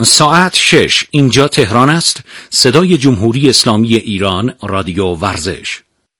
ساعت 6 اینجا تهران است. صدای جمهوری اسلامی ایران، رادیو ورزش.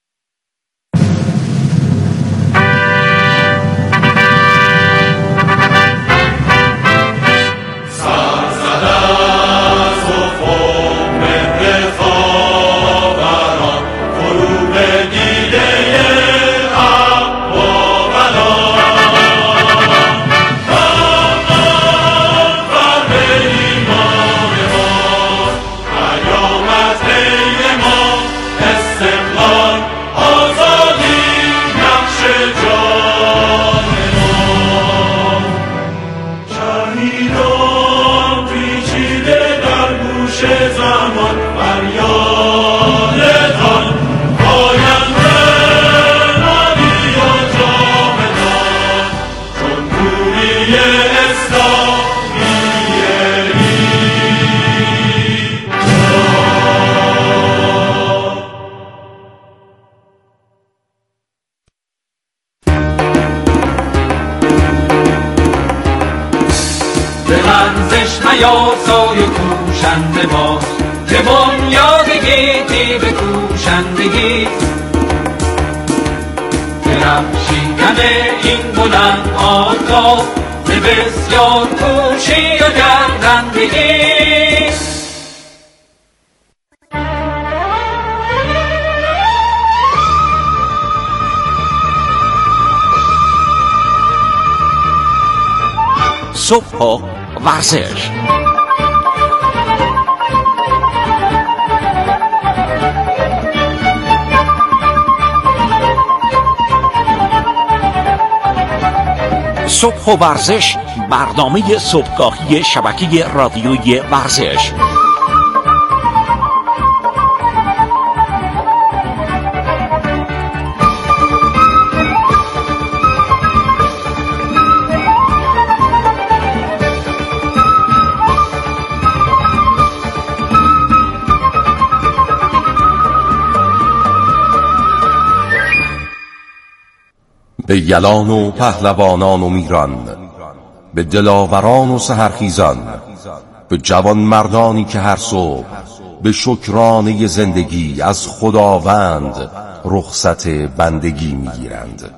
یاسای کوشنده ما که بنیادگی تیغ کوشندگی درخشیدن این بلند آفتاب به بسیار کوشی و گردندگی. صبح و ورزش. صبح و ورزش، برنامه صبحگاهی شبکه رادیویی ورزش. به یلان و پهلوانان و میران، به دلاوران و سحرخیزان، به جوان مردانی که هر صبح به شکرانه زندگی از خداوند رخصت بندگی میگیرند.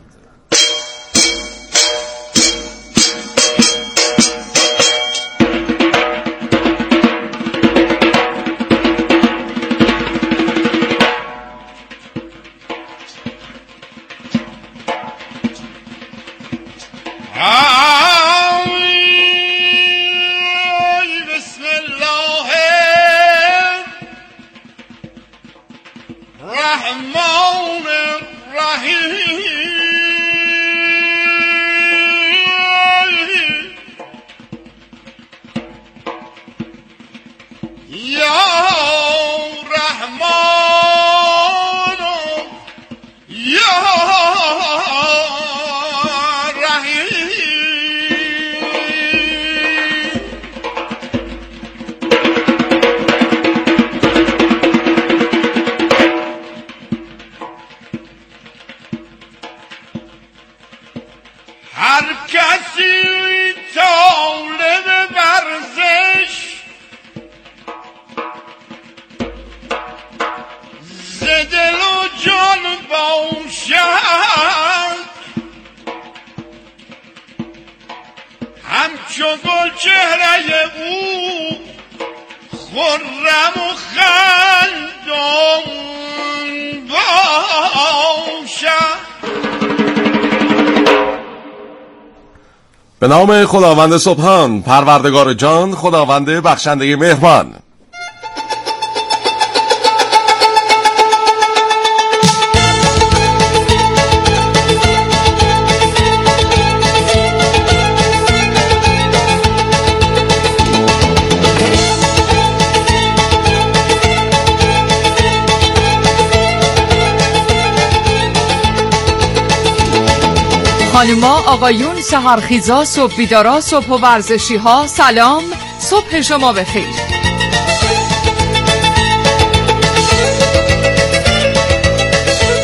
به نام خداوند سبحان، پروردگار جان، خداوند بخشنده مهربان. خانوما، آقایون، سحرخیزا، صبح بیدارا، صبح و ورزشی ها، سلام، صبح شما بخیر.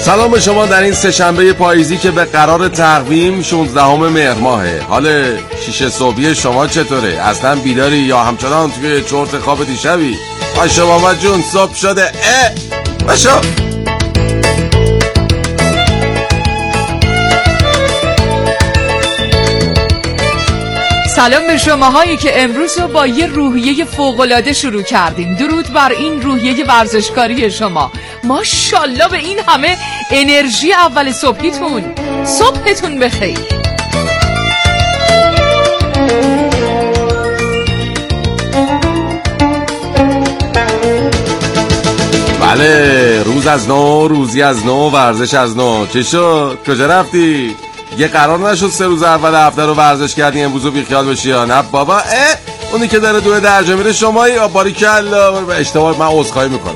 سلام به شما در این سه‌شنبه پاییزی که به قرار تقویم 16 مهر ماهه. حال 6 صبحی شما چطوره؟ اصلا بیداری یا همچنان توی چرت خواب دیشبی؟ باشه بابا جون صبح شده. باشو. سلام به شماهایی که امروز رو با یه روحیه فوق‌العاده شروع کردیم. درود بر این روحیه ورزشکاری شما. ماشاءالله به این همه انرژی اول صبحیتون. صبحتون بخیر. بله، روز از نو، روزی از نو، ورزش از نو. چی شد؟ کجا رفتی؟ یه قرار نشد 3 روز اول هفته رو ورزش کردی امروز رو بیخیال بشی یا نه بابا؟ اونی که داره 2 درجه میره شمایی یا باریکلا. اشتباه، من عذرخواهی میکنم.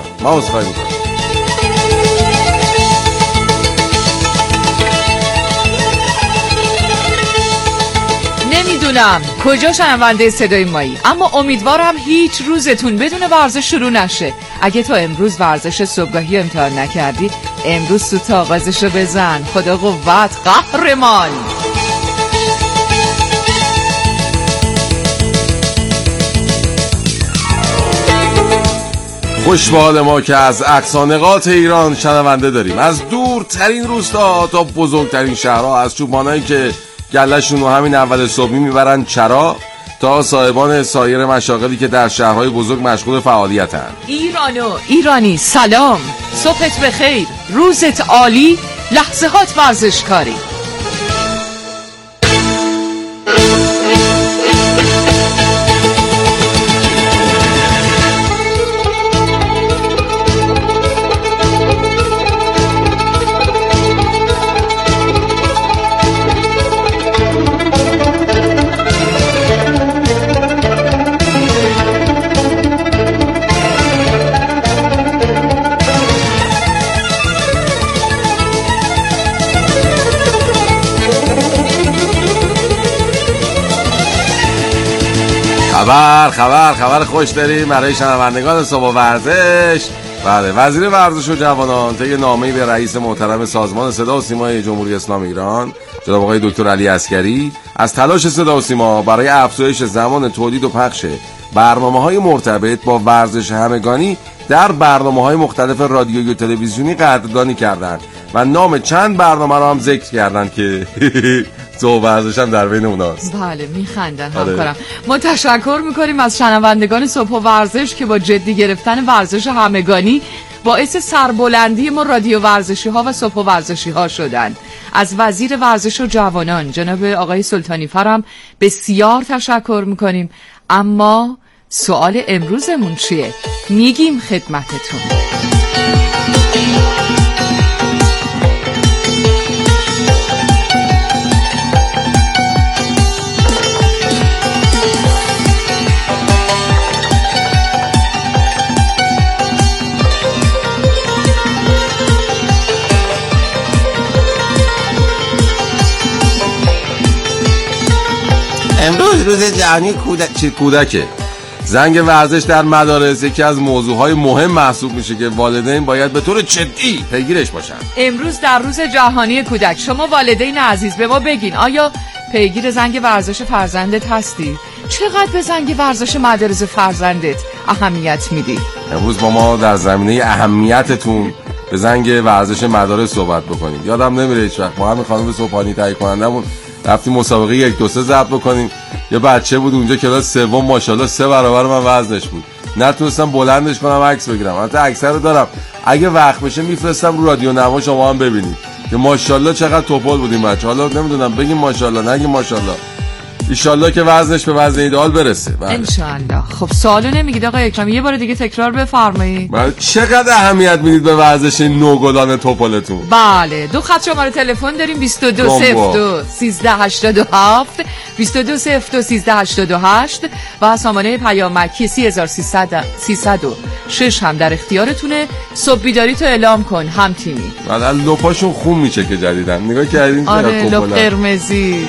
نمیدونم کجا شنونده صدای مایی، اما امیدوارم هیچ روزتون بدون ورزش شروع نشه. اگه تا امروز ورزش صبحگاهی امتحان نکردی، امروز سوت آغازش رو بزن. خدا قوت، قهرمان. خوش به حال ما که از اقصانقاط ایران شنونده داریم، از دورترین روستا تا بزرگترین شهرها، از چوپانایی که گله‌شون رو همین اول صبحی میبرن چرا تا صاحبان سایر مشاغلی که در شهرهای بزرگ مشغول فعالیتن. ایرانی سلام، صبحت بخیر، روزت عالی، لحظهات ورزشکاری. خبر خوش داریم برای شنوندگان صبح ورزش. بله، وزیر ورزش و جوانان طی نامه‌ای به رئیس محترم سازمان صدا و سیمای جمهوری اسلامی ایران جناب آقای دکتر علی عسگری از تلاش صدا و سیما برای افزایش زمان تولید و پخش برنامه‌های مرتبط با ورزش همگانی در برنامه‌های مختلف رادیویی و تلویزیونی قدردانی کردند و نام چند برنامه را هم ذکر کردند که تو ورزش هم در بین اوناست. بله، میخندن همکارم. ما تشکر میکنیم از شنوندگان صبح و ورزش که با جدی گرفتن ورزش همگانی باعث سربلندی ما رادیو ورزشی ها و صبح و ورزشی ها شدن. از وزیر ورزش و جوانان جناب آقای سلطانی فرم بسیار تشکر میکنیم. اما سوال امروزمون چیه؟ میگیم خدمتتون. امروز روز جهانی کودکه. زنگ ورزش در مدارس یکی از موضوعهای مهم محسوب میشه که والدین باید به طور جدی پیگیرش باشن. امروز در روز جهانی کودک، شما والدین عزیز به ما بگین آیا پیگیر زنگ ورزش فرزندت هستی؟ چقدر به زنگ ورزش مدارس فرزندت اهمیت میدی؟ امروز با ما در زمینه اهمیتتون به زنگ ورزش مدارس صحبت بکنیم. یادم نمیره هیچ وقت ما همین خانم صبحانی تهیه کنندمون رفتیم مسابقه 1 2 3 ضبط بکنیم. یه بچه بود اونجا کلاس 3 ماشاءالله 3 برابر من وزنش بود. نتونستم بلندش کنم عکس بگیرم. البته عکس رو دارم، اگه وقت بشه میفرستم رو رادیو نما شما هم ببینید که ماشاءالله چقدر توپل بودیم بچه. حالا نمیدونم بگیم ماشاءالله نگیم ماشاءالله. ان شاءالله که وزنش به وزن ایدئال برسه. ان شاءالله. خب سوالو نمیگید آقا اکرم، یه بار دیگه تکرار بفرمایید. چقدر اهمیت میدید به ورزش نوگلان توپلتون؟ بله، 2 خط شماره تلفن داریم 2202 1387 2202 1388 و سامانه پیامکی 3306 هم در اختیارتونه. صبح بیداری تو اعلام کن هم تیمی. بعد لپاشون خون میشه که جدیدن نگاه کردین؟ آره، لپ قرمزی.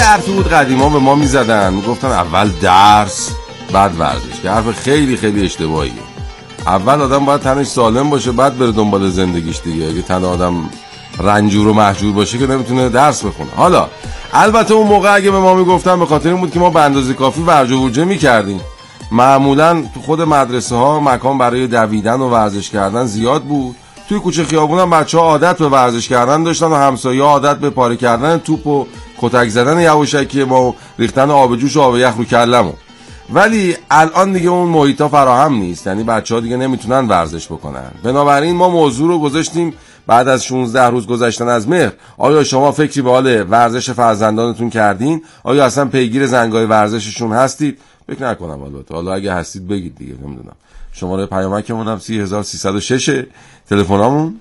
حرفی بود قدیما به ما میزدن، میگفتن اول درس بعد ورزش، که حرف خیلی خیلی اشتباهیه. اول آدم باید تنش سالم باشه بعد بره دنبال زندگیش دیگه. اگه تن آدم رنجور و محجور باشه که نمیتونه درس بخونه. حالا البته اون موقع اگه به ما میگفتن به خاطر این بود که ما به اندازه کافی ورج و ورجه میکردیم. معمولا تو خود مدرسه ها مکان برای دویدن و ورزش کردن زیاد بود. توی کوچه خیابون هم بچه‌ها عادت به ورزش کردن داشتن و همسایه‌ها عادت به پاره کردن توپ و کتک زدن یواشکی ما و ریختن آب جوش و آب یخ رو کلمون. ولی الان دیگه اون محیطا فراهم نیست، یعنی بچه‌ها دیگه نمیتونن ورزش بکنن. بنابراین ما موضوع رو گذاشتیم بعد از 16 روز گذشتن از مهر. آیا شما فکری به حال ورزش فرزندانتون کردین؟ آیا اصلا پیگیر زنگای ورزششون هستید؟ فکر نکنم البته. حالا اگه هستید بگید دیگه، نمیدونم. شماره پیامکمون هم 30306، تلفنمون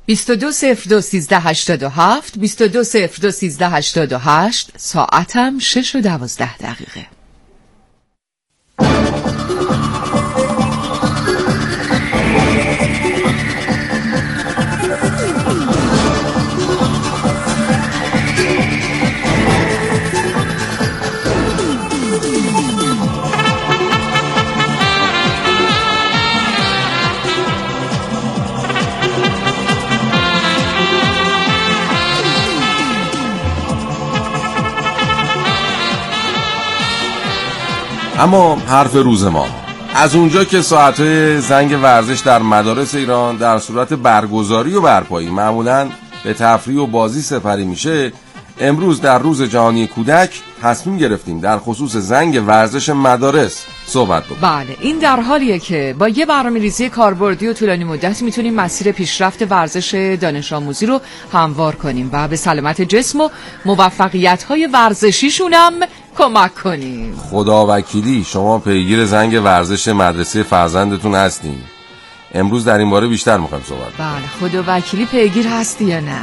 22021387 22021388. ساعتم 6:12. اما حرف روز ما از اونجا که ساعت‌های زنگ ورزش در مدارس ایران در صورت برگزاری و برپایی معمولاً به تفریح و بازی سپری میشه، امروز در روز جهانی کودک تصمیم گرفتیم در خصوص زنگ ورزش مدارس صحبت بکنیم. بله، این در حالیه که با یه برنامه‌ریزی کاربردی و طولانی مدت میتونیم مسیر پیشرفت ورزش دانش آموزی رو هموار کنیم و به سلامت جسم و موفقیت‌های ورزشیشون هم کمک کنیم. خدا وکیلی شما پیگیر زنگ ورزش مدرسه فرزندتون هستین. امروز در این باره بیشتر میخوایم صحبت کنیم. بله، خدا وکیلی پیگیر هستی یا نه؟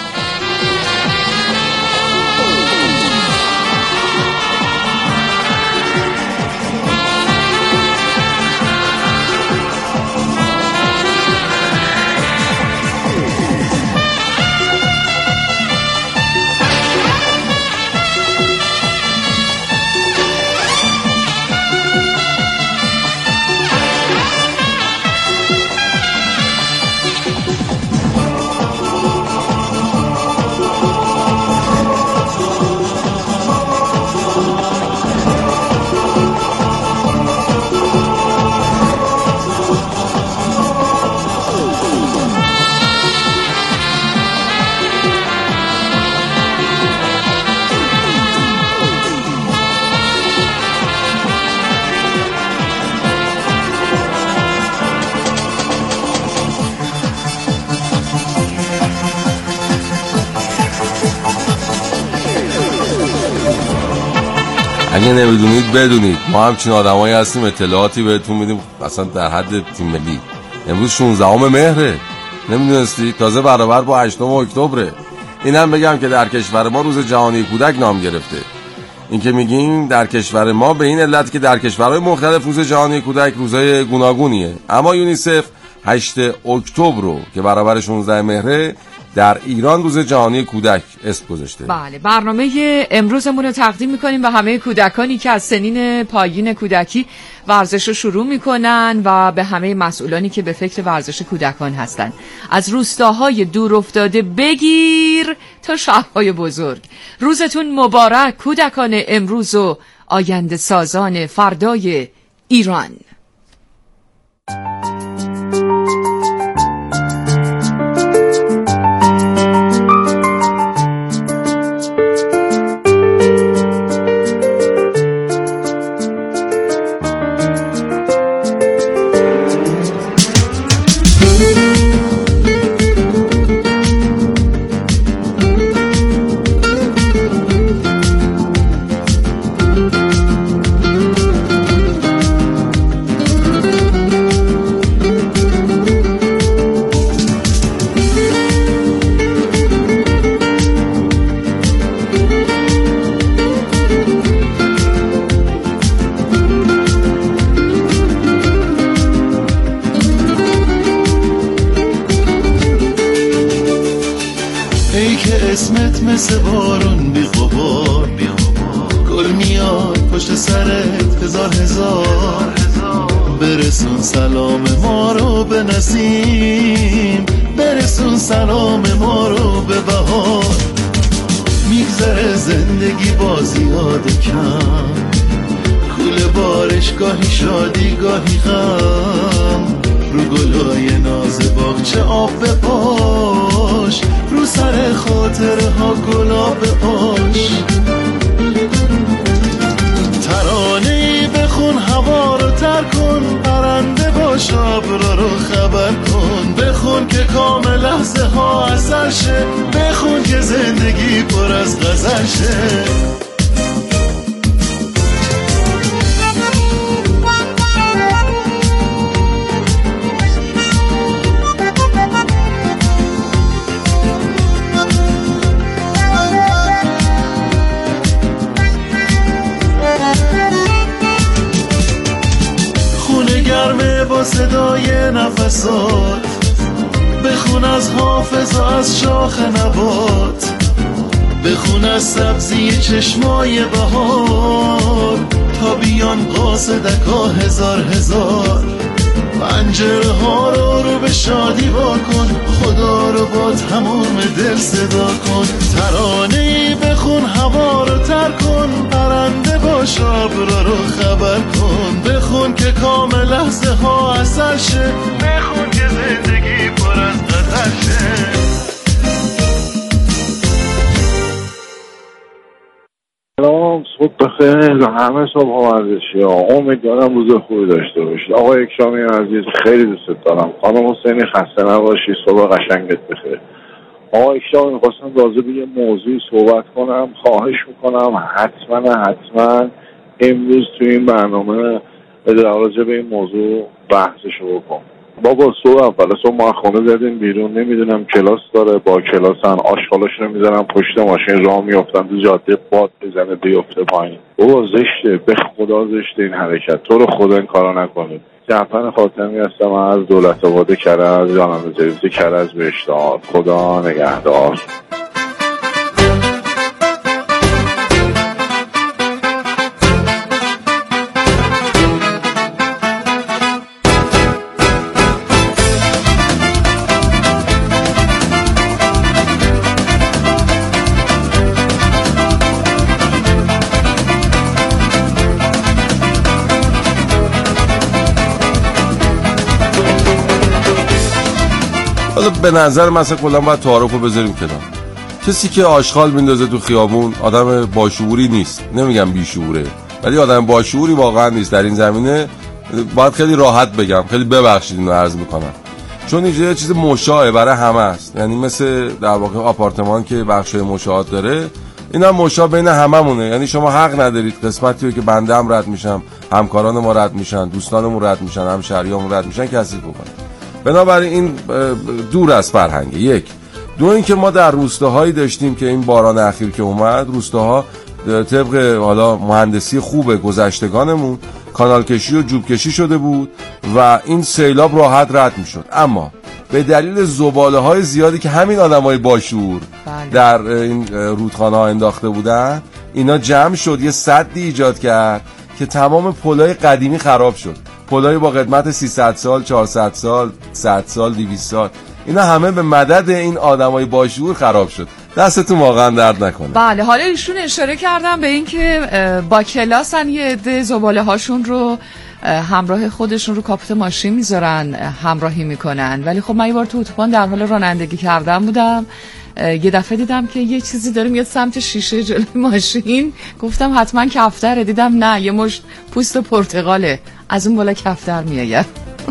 اگه نمیدونید بدونید، ما همچین آدمایی هستیم اطلاعاتی بهتون میدیم اصلا در حد تیم ملی. امروز 16 مهره، نمیدونستی؟ تازه برابر با 8 اکتبره. اینم بگم که در کشور ما روز جهانی کودک نام گرفته. این که میگیم در کشور ما به این علت که در کشورهای مختلف روز جهانی کودک روزای گوناگونیه، اما یونیسف 8 اکتبر رو که برابر 16 مهره در ایران روز جهانی کودک اسم گذاشته. بله، برنامه امروزمون رو تقدیم میکنیم به همه کودکانی که از سنین پایین کودکی ورزش رو شروع میکنن و به همه مسئولانی که به فکر ورزش کودکان هستن، از روستاهای دور افتاده بگیر تا شهرهای بزرگ. روزتون مبارک کودکان امروز و آینده سازان فردای ایران. ای که اسمت مثل بارون بی غبار میام پشت سرت هزار برسون سلام ما رو به نسیم، برسون سلام ما رو به بهار. میگذره زندگی با زیاد کم، کوله بارش گاهی شادی گاهی غم، رو گلای ناز باغچه آب بپاش، رو سر خاطره ها گلاب بپاش. ترانه‌ای بخون هوا رو تر کن، پرنده باش ابرا رو خبر کن، بخون که کامل لحظه ها اثر شه، بخون که زندگی پر از غزل شه. با صدای نفسات بخون از حافظ و از شاخ نبات، بخون از سبزی چشمای بهار، تا بیان قاصدکا هزار. پنجره ها رو به شادی واکن، خدا رو با تمام دل صدا کن. ترانه‌ای بخون هوا رو تر کن، پرنده باش ابرا رو خبر کن، بخون که کامل لحظه ها اثر شه، بخون که زندگی پر از غزل شه. سلام، صبح بخیر همه صبح ورزشی ها. امیدوارم روز خوبی داشته باشید. آقای اکرامی عزیز خیلی دوست دارم. خانم حسینی خسته نباشی، صبح قشنگت بخیر. آقای اکرامی میخواستم راجع به یه موضوعی صحبت کنم، خواهش میکنم حتما امروز توی این برنامه راجع به این موضوع بحثشو بکن. بابا صبح ما خونه زدیم بیرون، نمیدونم کلاس داره، با کلاسن آشغالاشونو میذارن پشت ماشین راه میافتن تو جاده، باد بزنه بیفته پایین. بابا زشته، به خدا زشته این حرکت. تو رو خدا این کارا نکنید. جعفر خاتمی هستم از دولت آباد کرج، جانم جلیزی کرج بهشتاد. خدا نگهدار. به نظر مثلا کلا باید تعارفو بذاریم کنار. کسی که آشغال میندازه تو خیابون آدم باشعوری نیست، نمیگم بیشعوره، ولی آدم باشعوری واقعا نیست. در این زمینه باید خیلی راحت بگم، خیلی ببخشید اینو عرض میکنم، چون اینجا یه چیز مشاعه برای همه است. یعنی مثل در واقع آپارتمان که بخشای مشاعات داره، اینا مشاع بین هممونه. یعنی شما حق ندارید قسمتی رو که بنده هم رد میشم، همکاران ما رد میشن، دوستانمون رد میشن، همشهریامون رد میشن، کثیف بکنید. بنابراین این دور از فرهنگه. یک. دو این که ما در روستاهایی داشتیم که این باران اخیر که اومد، روستاها طبق حالا مهندسی خوب گذشتگانمون کانال کشی و جوب کشی شده بود و این سیلاب راحت رد میشد، اما به دلیل زباله‌های زیادی که همین آدمای باشعور در این رودخانه‌ها انداخته بودن، اینا جمع شد، یه سدی ایجاد کرد که تمام پل‌های قدیمی خراب شد. پل‌های با قدمت 300 سال، 400 سال، 100 سال، 200 سال، اینا همه به مدد این آدمای باشعور خراب شد. دستتون واقعا درد نکنه. بله، حالا ایشون اشاره کردم به این که با کلاسن یه عده زباله هاشون رو همراه خودشون رو کاپوت ماشین میذارن، همراهی میکنن. ولی خب من یه بار تو اتوبان در حال رانندگی کردن بودم، یه دفعه دیدم که یه چیزی داره میاد سمت شیشه جلوی ماشین، گفتم حتما کفتره، دیدم نه، یه مشت پوست پرتقاله، از اون بالا کفتر میآید.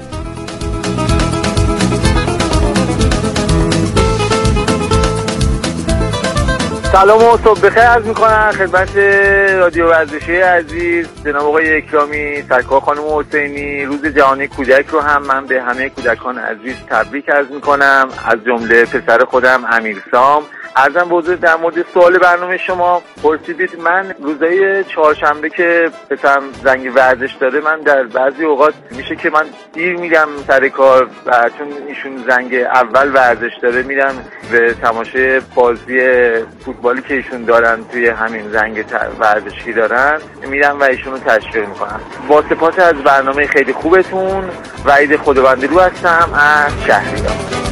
سلام و صبح بخیر عرض میکنم خدمت رادیو ورزشی عزیز جناب آقای اکرامی، سرکار خانم حسینی. روز جهانی کودک رو هم من به همه کودکان عزیز تبریک عرض میکنم، از جمله پسر خودم امیرسام عرضم به حضور در مورد سوال برنامه شما پرسیدید، من روزای چهارشنبه که پسرم زنگ ورزش داره، من در بعضی اوقات میشه که من دیر میرم سر کار و چون ایشون زنگ اول ورزش داره میرم به تماشای بازی فوتبالی که ایشون دارن توی همین زنگ ورزشی دارن میرم و ایشونو تشویق میکنم. با سپاس از برنامه خیلی خوبتون. وحید خداوندلو هستم از شهریار.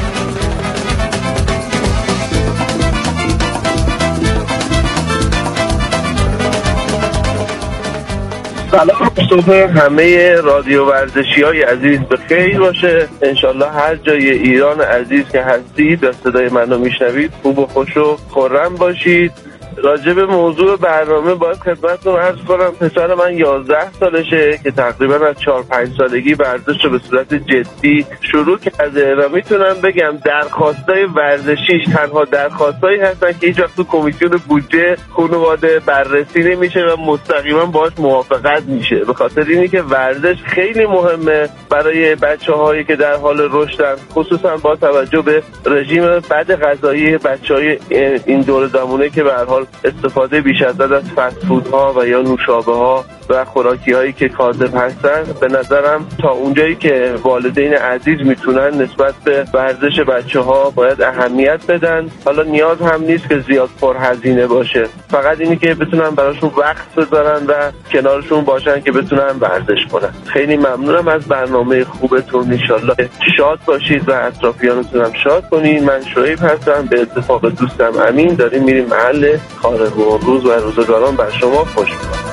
سلام، صبح همه رادیو ورزشی های عزیز به خیر باشه. انشالله هر جای ایران عزیز که هستید و صدای منو میشنوید خوب و خوش و خرم باشید. راجع به موضوع برنامه باید خدمتتون عرض کنم پسر من 11 سالشه که تقریبا از 4-5 سالگی ورزش رو به صورت جدی شروع کرده و میتونم بگم درخواستای ورزشیش تنها درخواستایی هستن که هیچ وقت تو کمیسیون بودجه خانواده بررسی نمیشه و مستقیما باهاش موافقت میشه، به خاطر اینی که ورزش خیلی مهمه برای بچه‌هایی که در حال رشدن، خصوصا با توجه به رژیم بد غذایی بچه‌های این دوره زمانه که به هر حال استفاده بیش از حد از فست فودها و یا نوشابه ها و خوراکی هایی که کاذب هستن. به نظرم تا اونجایی که والدین عزیز میتونن نسبت به ورزش بچه ها باید اهمیت بدن. حالا نیاز هم نیست که زیاد پرهزینه باشه، فقط اینی که بتونن براشون وقت بذارن و کنارشون باشن که بتونن ورزش کنن. خیلی ممنونم از برنامه خوبتون، انشالله شاد باشید و اطرافیانتون هم شاد کنین. من شعیب هستم، به اتفاق دوستم امین داریم میریم محل کار و روز و روزگاران بر شما خوش می‌کنم.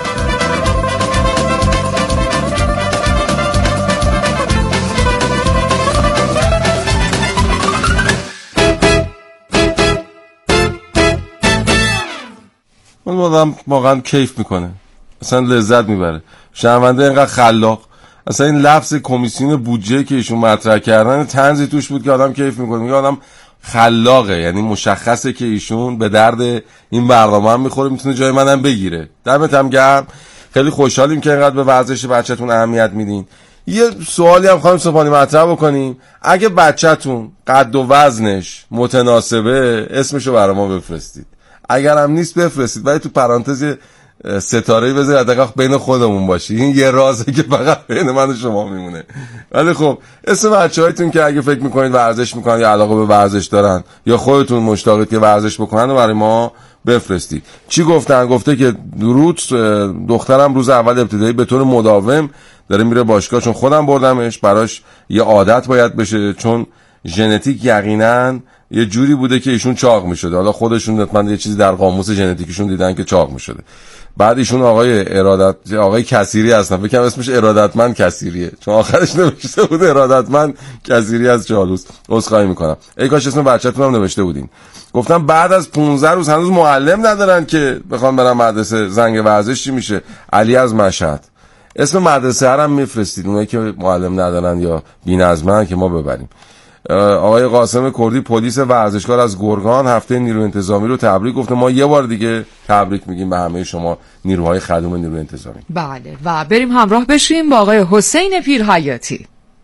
اون آدم واقعا کیف میکنه، اصلا لذت میبره. شنونده اینقدر خلاق، اصلا این لفظ کمیسیون بودجه که ایشون مطرح کردن طنزی توش بود که آدم کیف میکنه. میگه آدم خلاقه، یعنی مشخصه که ایشون به درد این برنامه هم میخوره، میتونه جای منم بگیره. دمت هم گرم، خیلی خوشحالیم که اینقدر به ورزش بچه‌تون اهمیت میدین. یه سوالی هم خانم سوپانی مطرح بکنیم، اگه بچه‌تون قد و وزنش متناسبه اسمشو برای ما بفرستید، اگر هم نیست بفرستید ولی تو پرانتز ستاره‌ای بذارید دقیقاً بین خودمون باشی. این یه رازه که فقط بین من و شما میمونه. ولی خب اسم بچه‌هایتون که اگه فکر میکنید ورزش میکنن یا علاقه به ورزش دارن یا خودتون مشتاقید که ورزش بکنن و برای ما بفرستید. چی گفتن؟ گفته که درود دخترم روز اول ابتدایی به طور مداوم داره میره باشگاه، چون خودم بردمش، براش یه عادت باید بشه، چون ژنتیک یقینا یه جوری بوده که ایشون چاق میشده. حالا خودشون حتما یه چیزی در قاموس ژنتیکیشون دیدن که چاق میشده. بعد ایشون آقای کثیری هستن، فکر کنم اسمش ارادتمند کثیریه، چون آخرش نوشته بود ارادتمند کثیری از چالوس. عذرخواهی میکنم، ای کاش اسم بچه‌تون هم نوشته بودین. گفتم بعد از 15 روز هنوز معلم ندارن که بخوام برم مدرسه. زنگ ورزش چی میشه؟ علی از مشهد. اسم مدرسه هم میفرستید، اونایی که معلم ندارن یا بی‌نظمن که ما ببریم. آقای قاسم کردی پلیس ورزشکار از گرگان هفته نیروی انتظامی رو تبریک گفته. ما یه بار دیگه تبریک میگیم به همه شما نیروهای خدوم نیروی انتظامی. بله و بریم همراه بشیم با آقای حسین پیرحیاتی.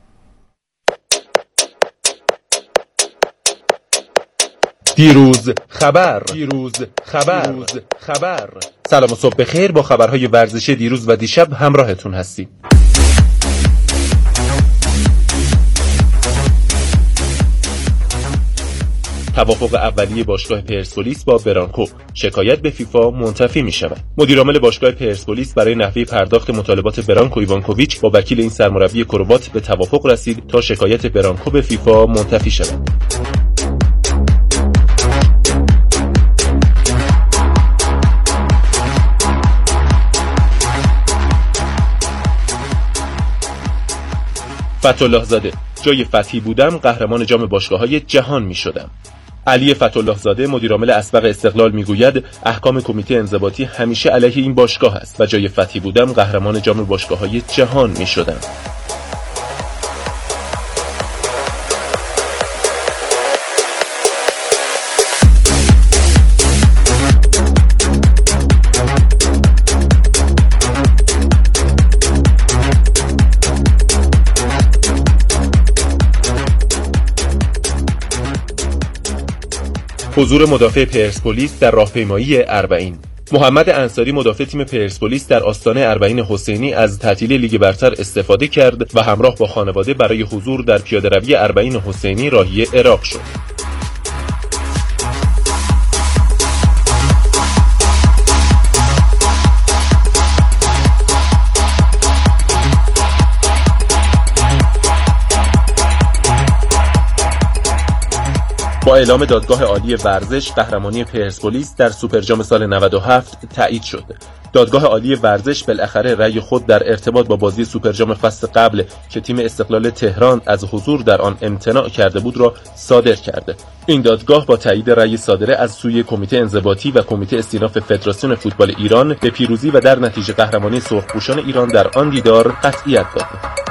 دیروز خبر. سلام و صبح بخیر، با خبرهای ورزشی دیروز و دیشب همراهتون هستیم. توافق اولیه باشگاه پرسپولیس با برانکو، شکایت به فیفا منتفی می شود. مدیرعامل باشگاه پرسپولیس برای نحوه پرداخت مطالبات برانکو ایوانکوویچ با وکیل این سرمربی کروات به توافق رسید تا شکایت برانکو به فیفا منتفی شود. فتح‌الله زاده: جای فتحی بودم قهرمان جام باشگاه‌های جهان می‌شدم. علی فتح‌الله زاده مدیرعامل اسبق استقلال میگوید احکام کمیته انضباطی همیشه علیه این باشگاه است و جای فتحی بودم قهرمان جام باشگاه‌های جهان می‌شدم. حضور مدافع پرسپولیس در راهپیمایی اربعین. محمد انصاری مدافع تیم پرسپولیس در آستانه اربعین حسینی از تعطیلی لیگ برتر استفاده کرد و همراه با خانواده برای حضور در پیاده‌روی اربعین حسینی راهی عراق شد. با اعلام دادگاه عالی ورزش قهرمانی پرسپولیس در سوپرجام سال 97 تایید شد. دادگاه عالی ورزش بالاخره رأی خود در ارتباط با بازی سوپرجام فصل قبل که تیم استقلال تهران از حضور در آن امتناع کرده بود را صادر کرده. این دادگاه با تایید رأی صادره از سوی کمیته انضباطی و کمیته استیناف فدراسیون فوتبال ایران به پیروزی و در نتیجه قهرمانی سرخپوشان ایران در آن دیدار قطعیت داد.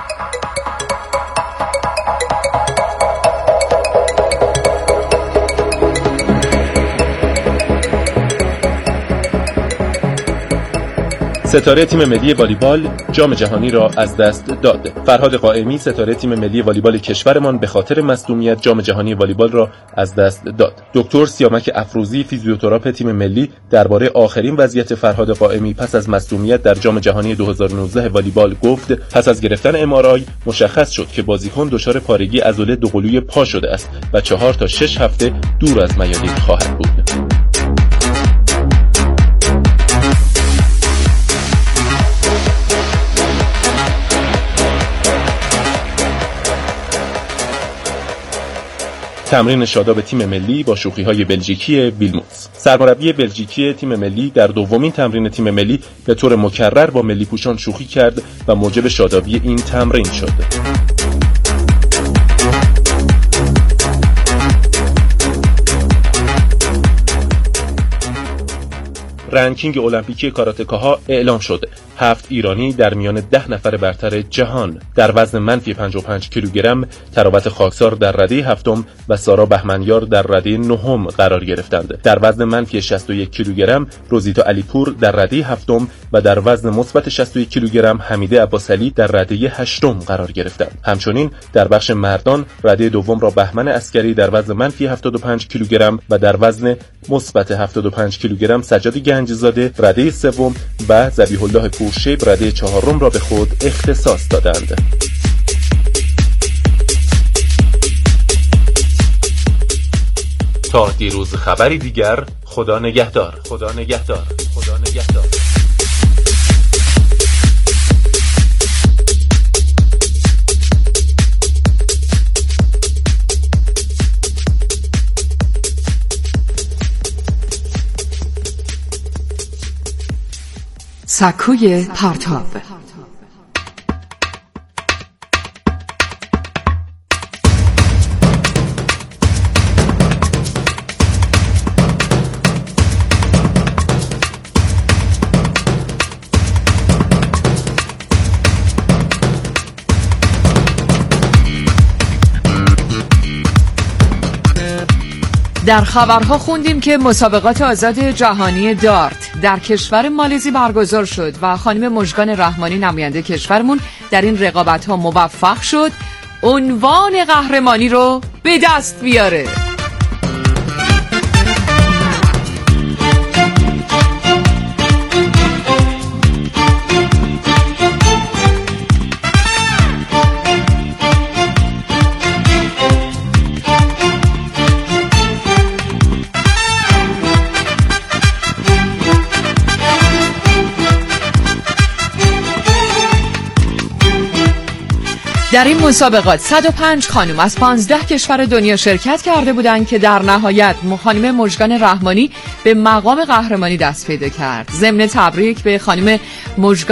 ستاره تیم ملی والیبال جام جهانی را از دست داد. فرهاد قائمی ستاره تیم ملی والیبال کشورمان به خاطر مصدومیت جام جهانی والیبال را از دست داد. دکتر سیامک افروزی فیزیوتراپ تیم ملی درباره آخرین وضعیت فرهاد قائمی پس از مصدومیت در جام جهانی 2019 والیبال گفت پس از گرفتن MRI مشخص شد که بازیکن دچار پارگی عضله دوقلوی پا شده است و 4 تا 6 هفته دور از میادین خواهد بود. تمرین شاداب تیم ملی با شوخی‌های بلژیکی ویلموتس. سرمربی بلژیکی تیم ملی در دومین تمرین تیم ملی به طور مکرر با ملی پوشان شوخی کرد و موجب شادابی این تمرین شد. رنکینگ المپیکی کاراتکاها اعلام شده. 7 ایرانی در میان 10 نفر برتر جهان در وزن منفی 55 کیلوگرم تراوت خاکسار در رده هفتم و سارا بهمنیار در رده نهم قرار گرفتند. در وزن منفی 61 کیلوگرم روزیتا علیپور در رده هفتم و در وزن مثبت 61 کیلوگرم حمیده عباسعلی در رده هشتم قرار گرفتند. همچنین در بخش مردان رده دوم را بهمن عسکری در وزن منفی 75 کیلوگرم و در وزن مثبت 75 کیلوگرم سجاد گنجزاده رده سوم و ذبیح الله پورشیب رده چهارم را به خود اختصاص دادند. تا دیروز خبری دیگر. خدا نگهدار. خدا نگهدار. خدا نگهدار. سکوی پرتاب. در خبرها خوندیم که مسابقات آزاد جهانی دارت در کشور مالزی برگزار شد و خانم مژگان رحمانی نماینده کشورمون در این رقابت‌ها موفق شد عنوان قهرمانی رو به دست بیاره. در این مسابقات 105 خانم از 15 کشور دنیا شرکت کرده بودند که در نهایت خانم مژگان رحمانی به مقام قهرمانی دست پیدا کرد. ضمن تبریک به خانم مژگان